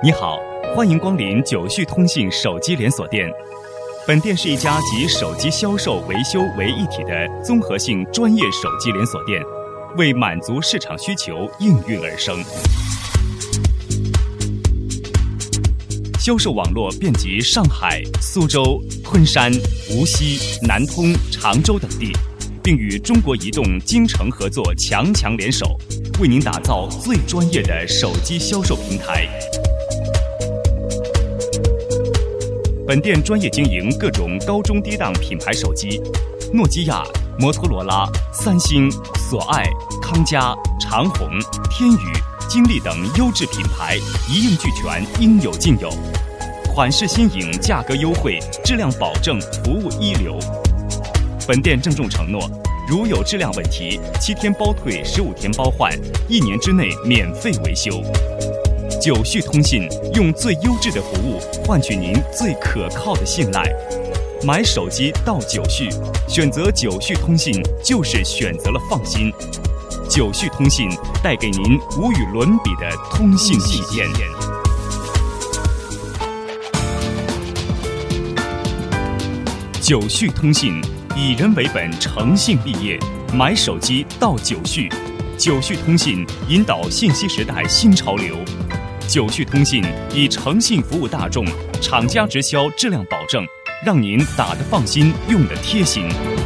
你好，欢迎光临九旭通信手机连锁店。本店是一家集手机销售、维修为一体的综合性专业手机连锁店，为满足市场需求应运而生。销售网络遍及上海、苏州、昆山、无锡、南通、常州等地，并与中国移动、京城合作强联手，为您打造最专业的手机销售平台。本店专业经营各种高中低档品牌手机，诺基亚、摩托罗拉、三星、索爱、康佳、长虹、天宇、金立等优质品牌一应俱全，应有尽有。款式新颖，价格优惠，质量保证，服务一流。本店郑重承诺，如有质量问题，7天包退，15天包换，1年之内免费维修。九旭通信用最优质的服务换取您最可靠的信赖。买手机到九旭，选择九旭通信就是选择了放心。九旭通信带给您无与伦比的通信体验。九旭通信以人为本，诚信立业。买手机到九旭，九旭通信引导信息时代新潮流。九旭通信以诚信服务大众，厂家直销质量保证，让您打得放心，用得贴心。